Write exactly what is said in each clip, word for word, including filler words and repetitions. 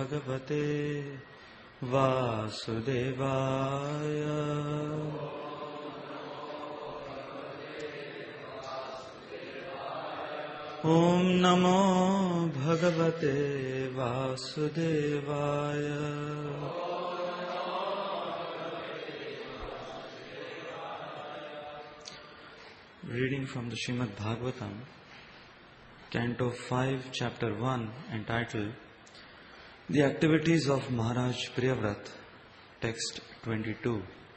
भगवते वासुदेवाय। ओम नमो भगवते वासुदेवाय। Reading from the Srimad Bhagavatam, Canto five, Chapter one, entitled The Activities of Maharaj Priyavrat, Text twenty-two.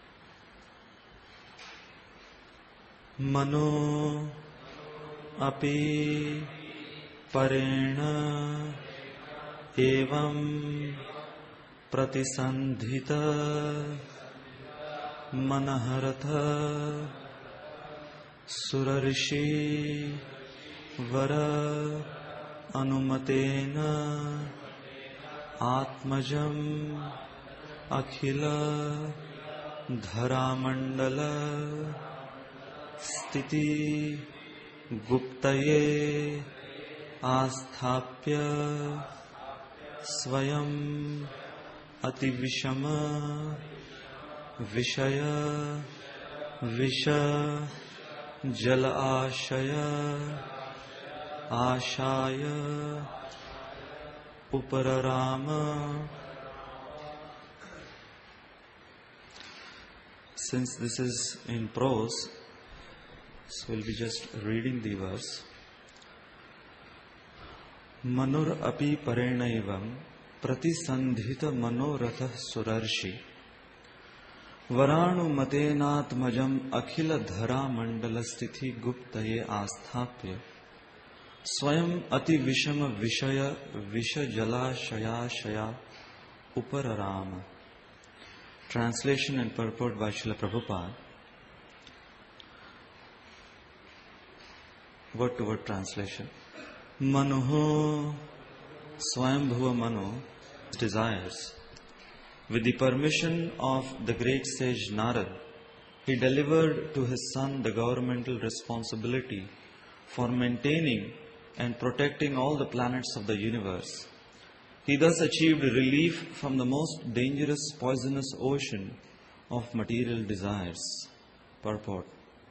Mano api parena evam pratisandhita manaharatha surarishi vara anumatena atmajam akhila dharamandala stiti guptaye asthapya swayam ativishama vishaya visha jala ashaya ashaya upararama. Since this is in prose, so we'll be just reading the verse. Manur api parenaivam pratisandhita manoratha surarshi varanu matenaatmajam akhila dhara mandala stithi guptaye asthapya swayam ati vishama vishaya visha jala shaya shaya upararama. Translation and purport by Srila Prabhupada. Word to word translation. Manoho Swayambhuva Mano desires. With the permission of the great sage Narad, he delivered to his son the governmental responsibility for maintaining and protecting all the planets of the universe. He thus achieved relief from the most dangerous poisonous ocean of material desires. Purport.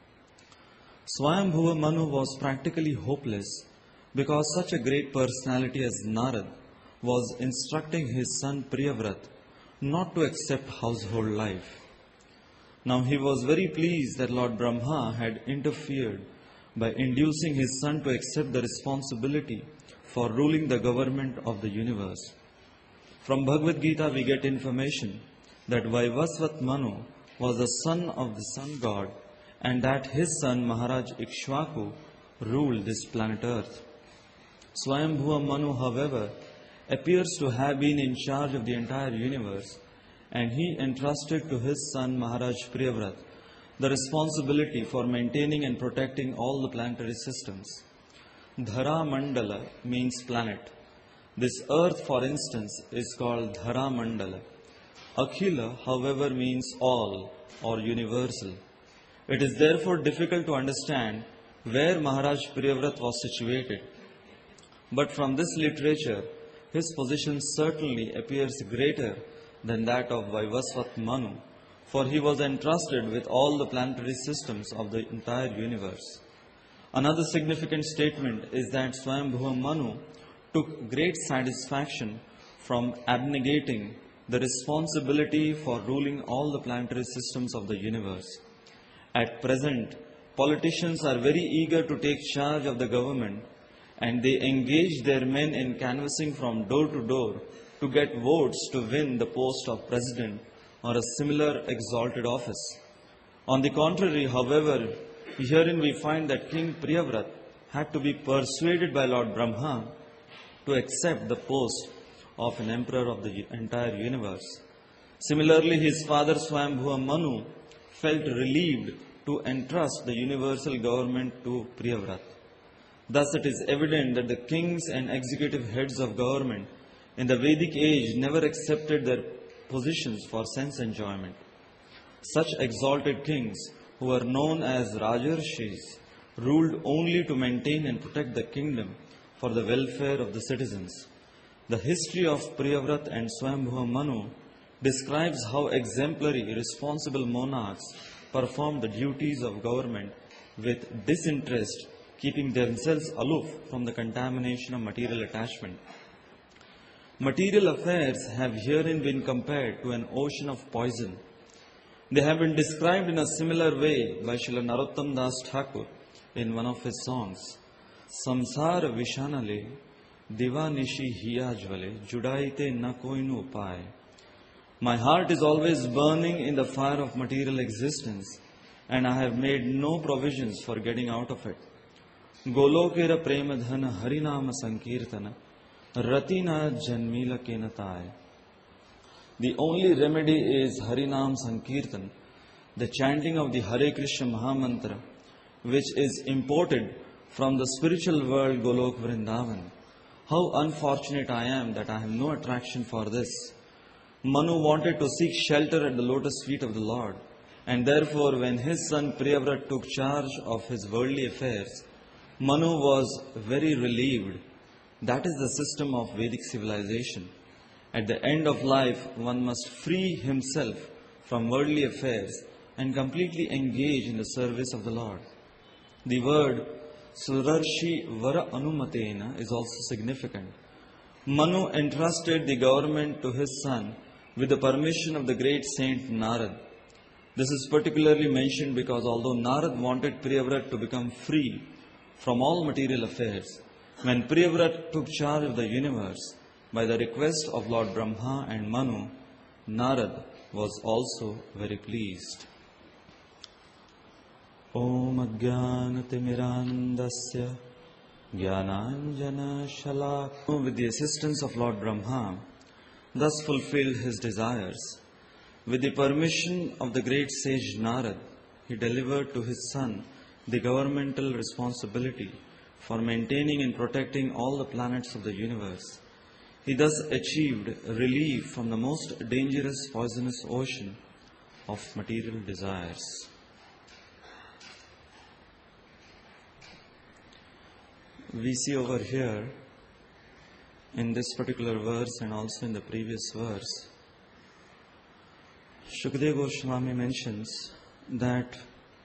Swayambhuva Manu was practically hopeless because such a great personality as Narad was instructing his son Priyavrat not to accept household life. Now he was very pleased that Lord Brahma had interfered by inducing his son to accept the responsibility for ruling the government of the universe. From Bhagavad Gita we get information that Vaivasvat Manu was the son of the sun god and that his son Maharaj Ikshvaku ruled this planet Earth. Swayambhuva Manu, however, appears to have been in charge of the entire universe, and he entrusted to his son Maharaj Priyavrat the responsibility for maintaining and protecting all the planetary systems. Dhara Mandala means planet. This earth, for instance, is called Dhara Mandala. Akhila, however, means all or universal. It is therefore difficult to understand where Maharaj Priyavrat was situated. But from this literature, his position certainly appears greater than that of Vaivasvat Manu, for he was entrusted with all the planetary systems of the entire universe. Another significant statement is that Swayambhuva Manu took great satisfaction from abnegating the responsibility for ruling all the planetary systems of the universe. At present, politicians are very eager to take charge of the government, and they engage their men in canvassing from door to door to get votes to win the post of president or a similar exalted office. On the contrary, however, herein we find that King Priyavrat had to be persuaded by Lord Brahma to accept the post of an emperor of the entire universe. Similarly, his father Swayambhuva Manu felt relieved to entrust the universal government to Priyavrat. Thus it is evident that the kings and executive heads of government in the Vedic age never accepted their positions for sense enjoyment. Such exalted kings, who were known as Rajarshis, ruled only to maintain and protect the kingdom for the welfare of the citizens. The history of Priyavrat and Swayambhuva Manu describes how exemplary, responsible monarchs performed the duties of government with disinterest, keeping themselves aloof from the contamination of material attachment. Material affairs have herein been compared to an ocean of poison. They have been described in a similar way by Srila Narottam Das Thakur in one of his songs. Samsara Vishanale Divanishi Hiyajvale Judaite na koinu upai. My heart is always burning in the fire of material existence, and I have made no provisions for getting out of it. Golokera premadhana harinama sankirtana ratina janmila kenatai. The only remedy is Harinam Sankirtan, the chanting of the Hare Krishna Mahamantra, which is imported from the spiritual world Golok Vrindavan. How unfortunate I am that I have no attraction for this. Manu wanted to seek shelter at the lotus feet of the Lord, and therefore when his son Priyavrat took charge of his worldly affairs, Manu was very relieved. That is the system of Vedic civilization. At the end of life, one must free himself from worldly affairs and completely engage in the service of the Lord. The word Surarshi Vara Anumatena is also significant. Manu entrusted the government to his son with the permission of the great saint Narad. This is particularly mentioned because although Narad wanted Priyavrat to become free from all material affairs, when Priyavrat took charge of the universe, by the request of Lord Brahma and Manu, Narad was also very pleased. Om Ajnanatimirandasya Jnananjana Shalakam. With the assistance of Lord Brahma, thus fulfilled his desires. With the permission of the great sage Narad, he delivered to his son the governmental responsibility for maintaining and protecting all the planets of the universe. He thus achieved relief from the most dangerous poisonous ocean of material desires. We see over here in this particular verse and also in the previous verse, Shukadeva Goswami mentions that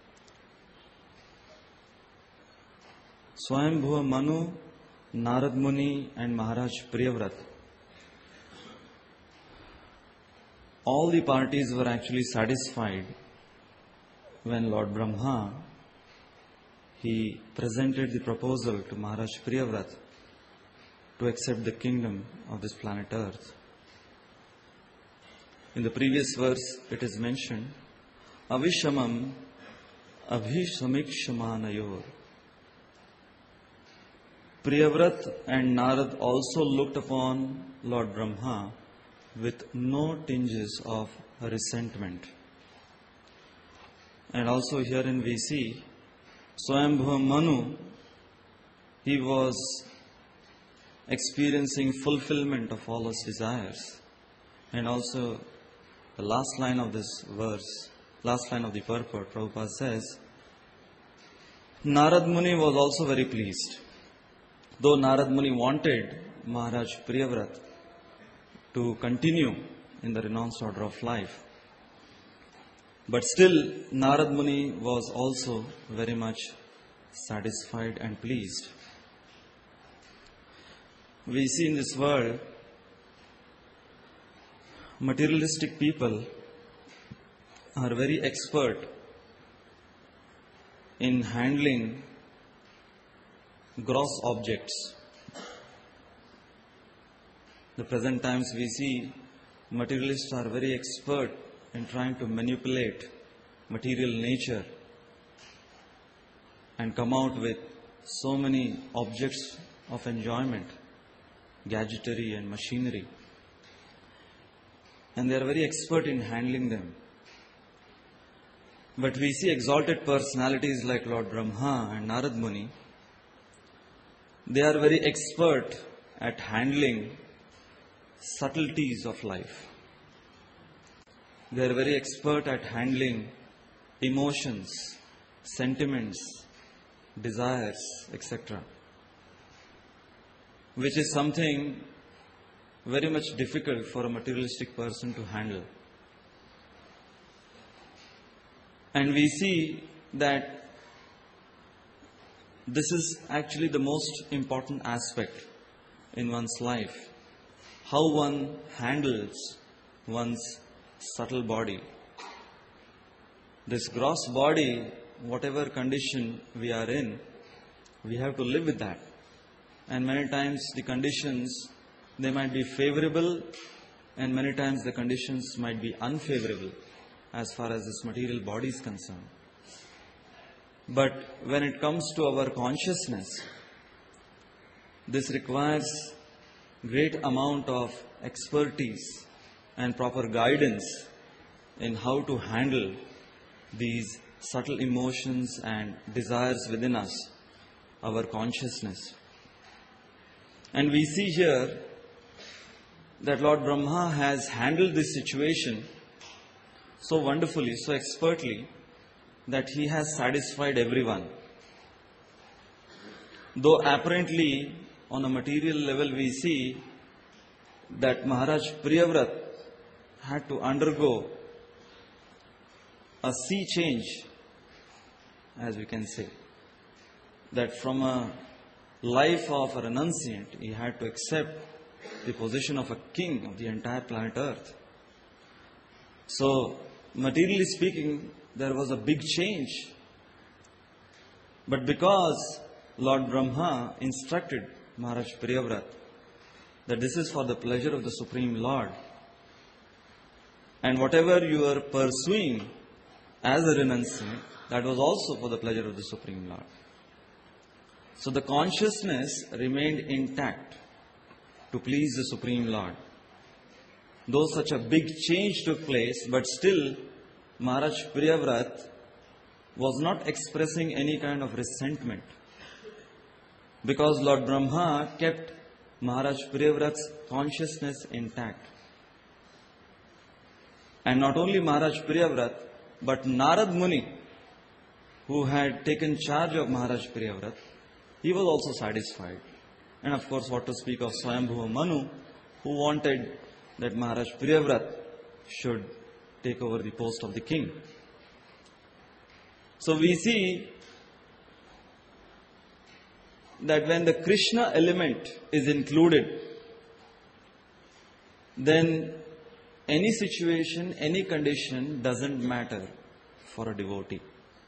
Swayambhuva Manu, Narad Muni and Maharaj Priyavrat, all the parties were actually satisfied when Lord Brahma, he presented the proposal to Maharaj Priyavrat to accept the kingdom of this planet Earth. In the previous verse it is mentioned, Avishamam Abhisamikshamanayor. Priyavrat and Narad also looked upon Lord Brahma with no tinges of resentment. And also herein we see Swayambhuva Manu, he was experiencing fulfillment of all his desires. And also the last line of this verse, last line of the purport, Prabhupada says, Narad Muni was also very pleased. Though Narad Muni wanted Maharaj Priyavrat to continue in the renounced order of life, but still Narad Muni was also very much satisfied and pleased. We see in this world, materialistic people are very expert in handling gross objects. The present times we see materialists are very expert in trying to manipulate material nature and come out with so many objects of enjoyment, gadgetry and machinery. And they are very expert in handling them. But we see exalted personalities like Lord Brahma and Narad Muni. They are very expert at handling subtleties of life. They are very expert at handling emotions, sentiments, desires, et cetera. Which is something very much difficult for a materialistic person to handle. And we see that this is actually the most important aspect in one's life. How one handles one's subtle body. This gross body, whatever condition we are in, we have to live with that. And many times the conditions, they might be favorable, and many times the conditions might be unfavorable as far as this material body is concerned. But when it comes to our consciousness, this requires great amount of expertise and proper guidance in how to handle these subtle emotions and desires within us, our consciousness. And we see here that Lord Brahma has handled this situation so wonderfully, so expertly, that he has satisfied everyone. Though apparently on a material level we see that Maharaj Priyavrat had to undergo a sea change, as we can say. That from a life of a renunciant, he had to accept the position of a king of the entire planet Earth. So, materially speaking, there was a big change. But because Lord Brahma instructed Maharaj Priyavrat that this is for the pleasure of the Supreme Lord, and whatever you are pursuing as a renunciant, that was also for the pleasure of the Supreme Lord. So the consciousness remained intact to please the Supreme Lord. Though such a big change took place, but still Maharaj Priyavrat was not expressing any kind of resentment, because Lord Brahma kept Maharaj Priyavrat's consciousness intact. And not only Maharaj Priyavrat, but Narad Muni, who had taken charge of Maharaj Priyavrat, he was also satisfied. And of course, what to speak of Swayambhuva Manu, who wanted that Maharaj Priyavrat should take over the post of the king. So we see that when the Krishna element is included, then any situation, any condition doesn't matter for a devotee.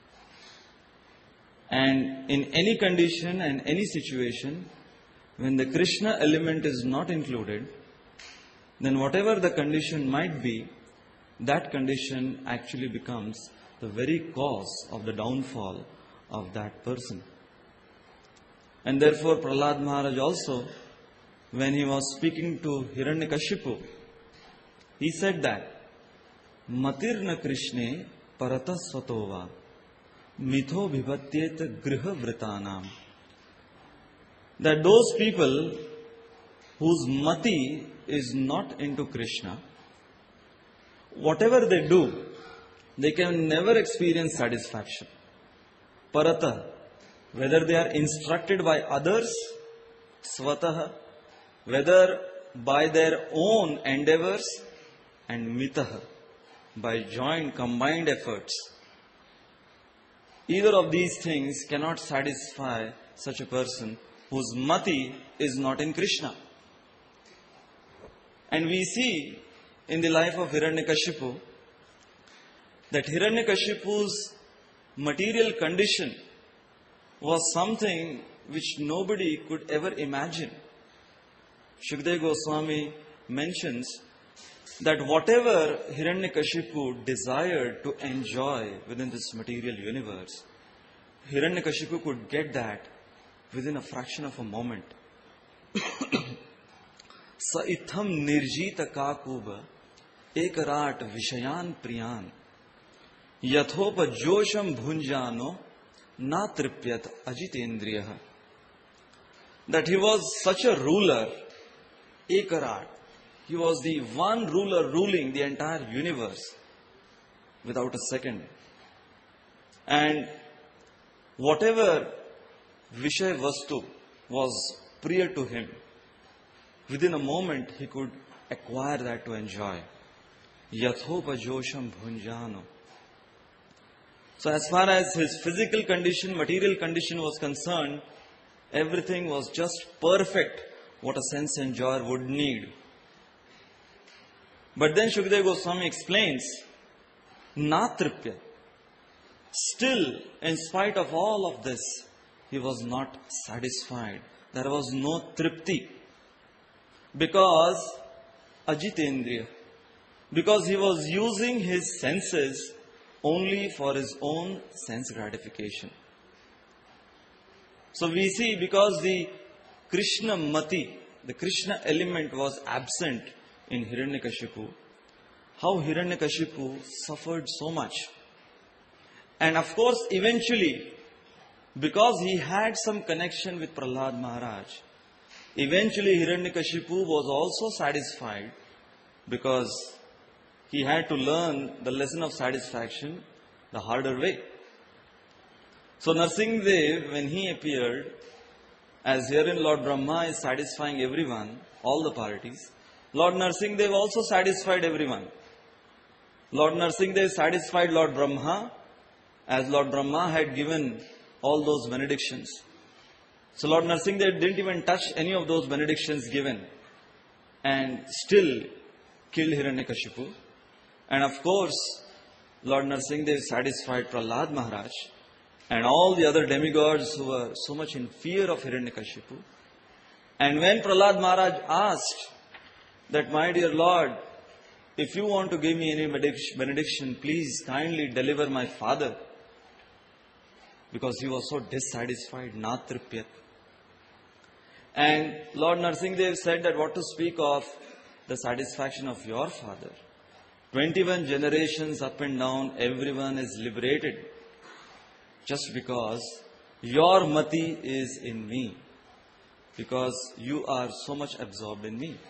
And in any condition and any situation, when the Krishna element is not included, then whatever the condition might be, that condition actually becomes the very cause of the downfall of that person. And therefore Prahlad Maharaj also, when he was speaking to Hiranyakashipu, he said that Matirna Krishne Parata Swatova Mitho Bhivatyet Griha Vritanam, that those people whose mati is not into Krishna, whatever they do, they can never experience satisfaction. Parata, whether they are instructed by others, Swataha, whether by their own endeavors, and Mitaha, by joint combined efforts. Either of these things cannot satisfy such a person whose mati is not in Krishna. And we see in the life of Hiranyakashipu that Hiranyakashipu's material condition was something which nobody could ever imagine. Shukdev Goswami mentions that whatever Hiranyakashipu desired to enjoy within this material universe, Hiranyakashipu could get that within a fraction of a moment. Sa itham nirjita kakuba ekarat vishayan priyan yathopa josham bhunjano na tripyat ajitendriyaha. That he was such a ruler, ekarat. He was the one ruler ruling the entire universe without a second. And whatever Vishay Vastu was priya to him, within a moment he could acquire that to enjoy. Yathopajosham bhunjano. So as far as his physical condition, material condition was concerned, everything was just perfect, what a sense enjoyer would need. But then Shukadeva Goswami explains, Natripya. Still, in spite of all of this, he was not satisfied. There was no tripti. Because Ajitendriya. Because he was using his senses only for his own sense gratification. So we see, because the Krishna Mati, the Krishna element was absent in Hiranyakashipu, how Hiranyakashipu suffered so much. And of course, eventually, because he had some connection with Prahlad Maharaj, eventually Hiranyakashipu was also satisfied, because he had to learn the lesson of satisfaction the harder way. So Narsingdev, when he appeared, as herein Lord Brahma is satisfying everyone, all the parties, Lord Narsingdev also satisfied everyone. Lord Narsingdev satisfied Lord Brahma, as Lord Brahma had given all those benedictions. So Lord Narsingdev didn't even touch any of those benedictions given, and still killed Hiranyakashipu. And of course, Lord Narsingdev satisfied Prahlad Maharaj and all the other demigods who were so much in fear of Hiranyakashipu. And when Prahlad Maharaj asked that, my dear Lord, if you want to give me any benediction, please kindly deliver my father. Because he was so dissatisfied, Natripyat. And Lord Narsingdev said that what to speak of the satisfaction of your father. twenty-one generations up and down, everyone is liberated. Just because your mati is in me. Because you are so much absorbed in me.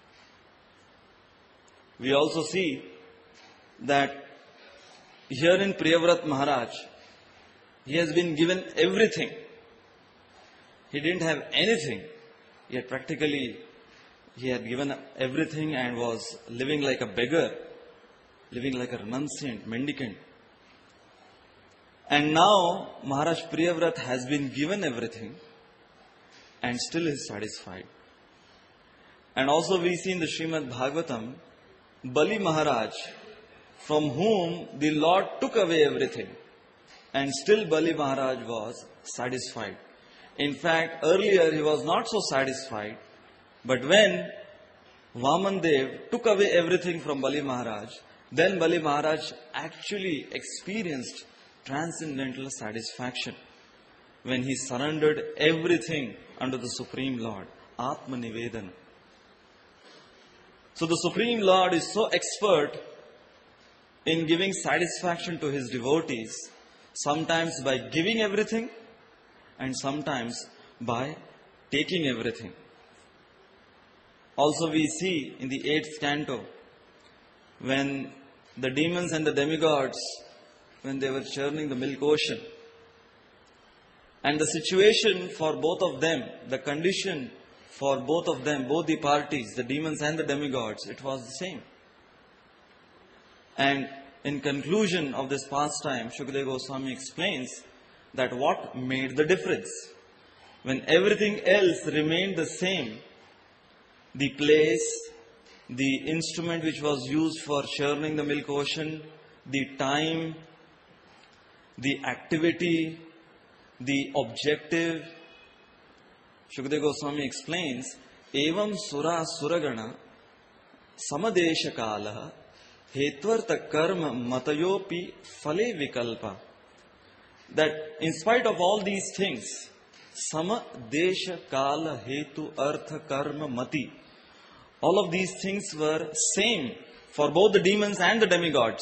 We also see that here in Priyavrat Maharaj, he has been given everything. He didn't have anything, yet practically he had given everything and was living like a beggar, living like a renunciant, mendicant. And now Maharaj Priyavrat has been given everything and still is satisfied. And also we see in the Srimad Bhagavatam, Bali Maharaj, from whom the Lord took away everything, and still Bali Maharaj was satisfied. In fact, earlier he was not so satisfied, but when Vaman Dev took away everything from Bali Maharaj, then Bali Maharaj actually experienced transcendental satisfaction when he surrendered everything under the Supreme Lord, Atma Nivedana. So the Supreme Lord is so expert in giving satisfaction to his devotees, sometimes by giving everything and sometimes by taking everything. Also we see in the eighth canto, when the demons and the demigods, when they were churning the milk ocean, and the situation for both of them, the condition for both of them, both the parties, the demons and the demigods, it was the same. And in conclusion of this pastime, Shukadeva Goswami explains that what made the difference. When everything else remained the same, the place, the instrument which was used for churning the milk ocean, the time, the activity, the objective, Shukadeva Goswami explains, Evam Sura Suragana Samadesha Kala Hetvarta Karma Matayopi Phale Vikalpa. That in spite of all these things, Sama Desha Kala Hetu Artha Karma Mati, all of these things were same for both the demons and the demigods.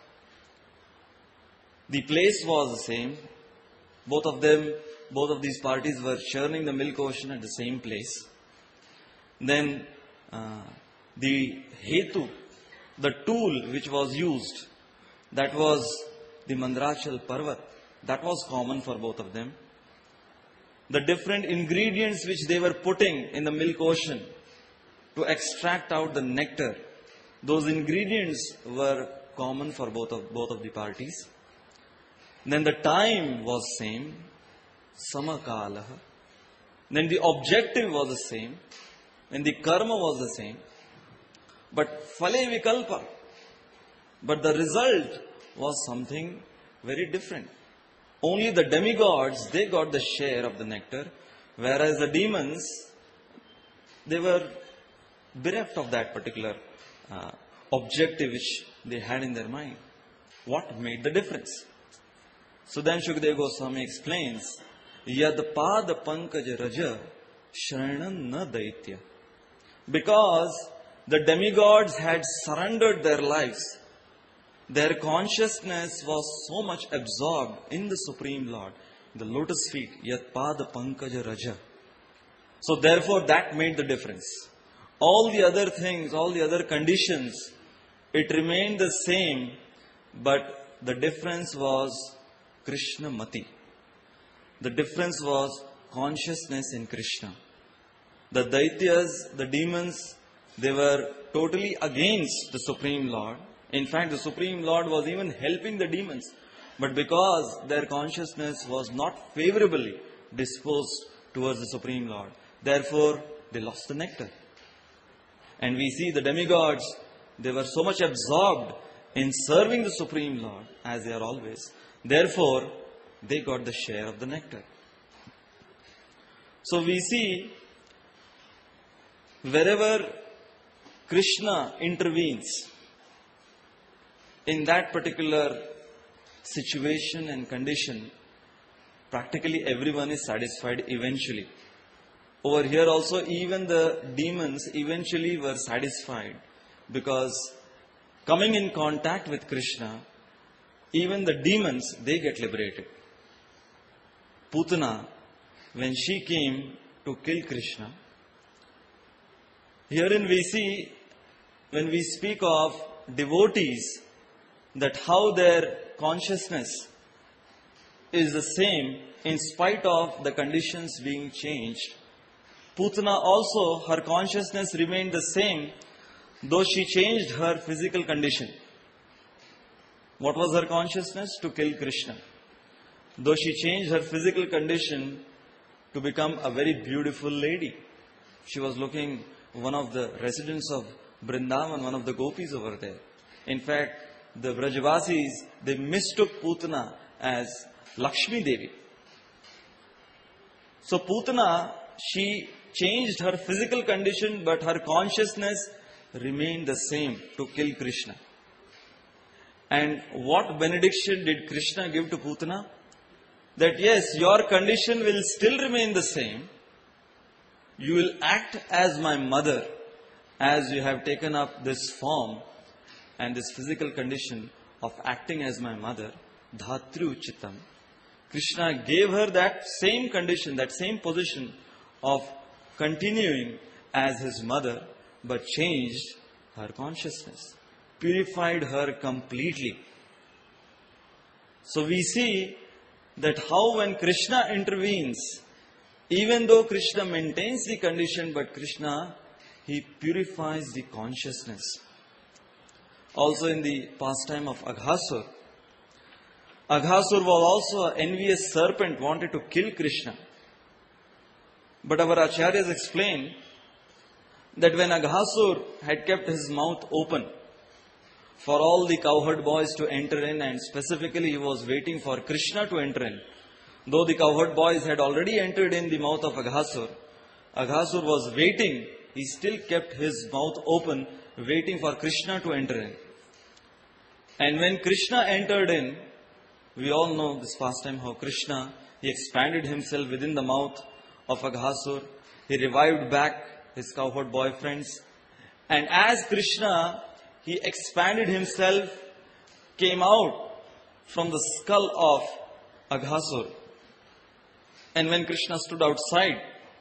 The place was the same. Both of them, both of these parties were churning the milk ocean at the same place. Then uh, the Hetu, the tool which was used, that was the Mandrachal Parvat. That was common for both of them. The different ingredients which they were putting in the milk ocean, to extract out the nectar. Those ingredients were common for both of, both of the parties. Then the time was same, samakalaha. Then the objective was the same, and the karma was the same. But phale vikalpa. But the result was something very different. Only the demigods, they got the share of the nectar, whereas the demons, they were bereft of that particular uh, objective which they had in their mind. What made the difference? So then Shukadeva Goswami explains, Yad pada pankaj raja shranan na daitya. Because the demigods had surrendered their lives, their consciousness was so much absorbed in the Supreme Lord, the lotus feet, Yad pada pankaj raja. So therefore that made the difference. All the other things, all the other conditions, it remained the same, but the difference was Krishna Mati. The difference was consciousness in Krishna. The Daityas, the demons, they were totally against the Supreme Lord. In fact, the Supreme Lord was even helping the demons. But because their consciousness was not favorably disposed towards the Supreme Lord, therefore they lost the nectar. And we see the demigods, they were so much absorbed in serving the Supreme Lord, as they are always. Therefore, they got the share of the nectar. So we see, wherever Krishna intervenes, in that particular situation and condition, practically everyone is satisfied eventually. Over here also, even the demons eventually were satisfied, because coming in contact with Krishna, even the demons, they get liberated. Putana, when she came to kill Krishna, herein we see, when we speak of devotees, that how their consciousness is the same in spite of the conditions being changed. Putana also, her consciousness remained the same, though she changed her physical condition. What was her consciousness? To kill Krishna. Though she changed her physical condition to become a very beautiful lady. She was looking one of the residents of Vrindavan, one of the gopis over there. In fact, the Brajavasis, they mistook Putana as Lakshmi Devi. So Putana, she changed her physical condition, but her consciousness remained the same, to kill Krishna. And what benediction did Krishna give to Putana? That yes, your condition will still remain the same. You will act as my mother, as you have taken up this form and this physical condition of acting as my mother, Dhatri Uchitam. Krishna gave her that same condition, that same position of continuing as his mother, but changed her consciousness, purified her completely. So we see that how when Krishna intervenes, even though Krishna maintains the condition, but Krishna, he purifies the consciousness. Also in the pastime of Aghasur, Aghasur was also an envious serpent, wanted to kill Krishna. But our Acharyas explain that when Aghasur had kept his mouth open for all the cowherd boys to enter in, and specifically he was waiting for Krishna to enter in. Though the cowherd boys had already entered in the mouth of Aghasur, Aghasur was waiting. He still kept his mouth open, waiting for Krishna to enter in. And when Krishna entered in, we all know this pastime, how Krishna, he expanded himself within the mouth of Aghasur. He revived back his cowherd boyfriends. And as Krishna, he expanded himself, came out from the skull of Aghasur. And when Krishna stood outside,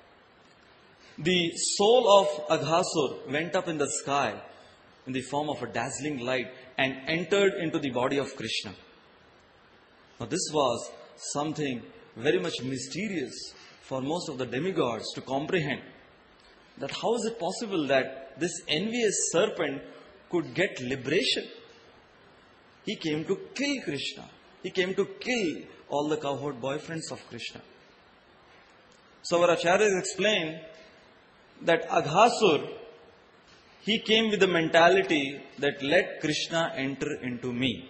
the soul of Aghasur went up in the sky in the form of a dazzling light and entered into the body of Krishna. Now this was something very much mysterious for most of the demigods to comprehend. That how is it possible that this envious serpent could get liberation. He came to kill Krishna. He came to kill all the cowherd boyfriends of Krishna. So our acharyas explain that Aghasur, he came with the mentality that let Krishna enter into me.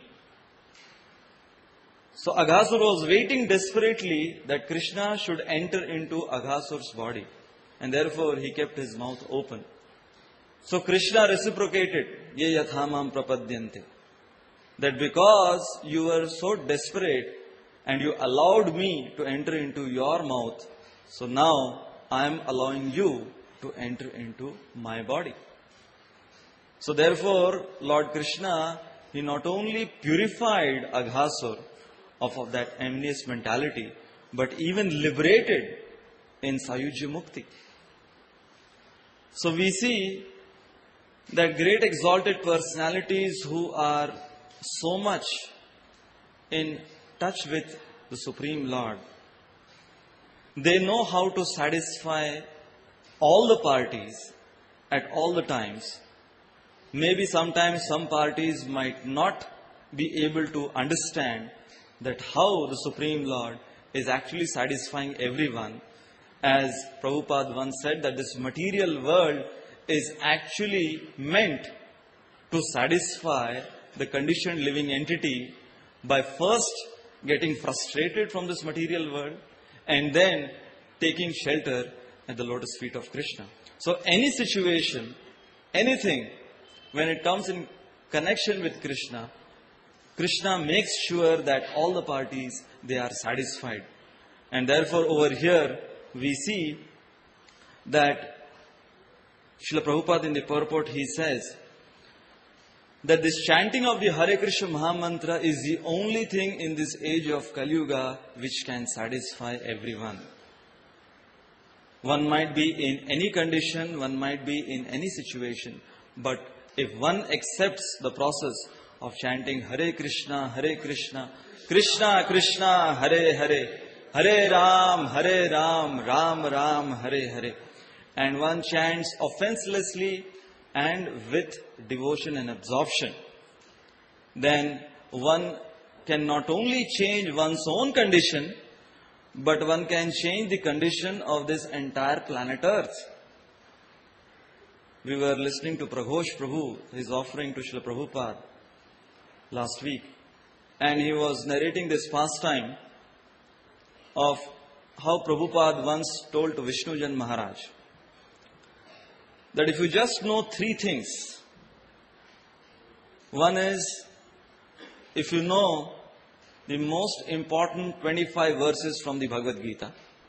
So Aghasur was waiting desperately that Krishna should enter into Aghasur's body. And therefore he kept his mouth open. So Krishna reciprocated, ye yathamam prapadyante. That because you were so desperate and you allowed me to enter into your mouth, so now I am allowing you to enter into my body. So therefore, Lord Krishna, he not only purified Aghasur of, of that envious mentality, but even liberated in Sayujya Mukti. So we see that great exalted personalities who are so much in touch with the Supreme Lord, they know how to satisfy all the parties at all the times. Maybe sometimes some parties might not be able to understand that how the Supreme Lord is actually satisfying everyone. As Prabhupada once said, that this material world is actually meant to satisfy the conditioned living entity by first getting frustrated from this material world and then taking shelter at the lotus feet of Krishna. So any situation, anything, when it comes in connection with Krishna, Krishna makes sure that all the parties, they are satisfied. And therefore over here we see that Srila Prabhupada in the purport, he says that this chanting of the Hare Krishna Mahamantra is the only thing in this age of Kali Yuga which can satisfy everyone. One might be in any condition, one might be in any situation, but if one accepts the process of chanting Hare Krishna, Hare Krishna, Krishna Krishna, Hare Hare, Hare Ram, Hare Ram, Ram Ram, Hare Hare, and one chants offenselessly and with devotion and absorption, then one can not only change one's own condition, but one can change the condition of this entire planet Earth. We were listening to Praghosh Prabhu, his offering to Srila Prabhupada last week, and he was narrating this pastime of how Prabhupada once told to Vishnujan Maharaj that if you just know three things, one is, if you know the most important twenty-five verses from the Bhagavad Gita,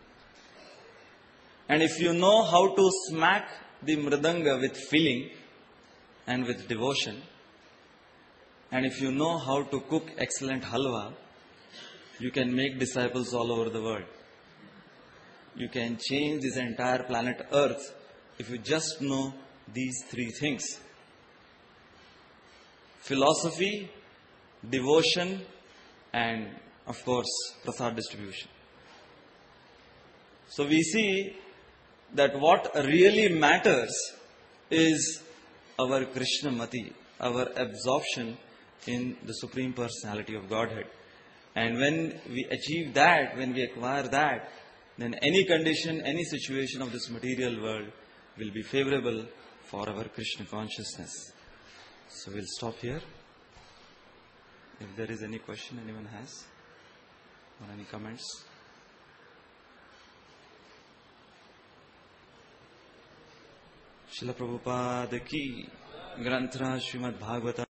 and if you know how to smack the mridanga with feeling and with devotion, and if you know how to cook excellent halwa, you can make disciples all over the world. You can change this entire planet Earth if you just know these three things: philosophy, devotion, and of course prasad distribution. So we see that what really matters is our Krishna Mati, our absorption in the Supreme Personality of Godhead. And when we achieve that, when we acquire that, then any condition, any situation of this material world will be favorable for our Krishna consciousness. So we'll stop here. If there is any question anyone has, or any comments. Srila Prabhupada ki Granthra Srimad Bhagavata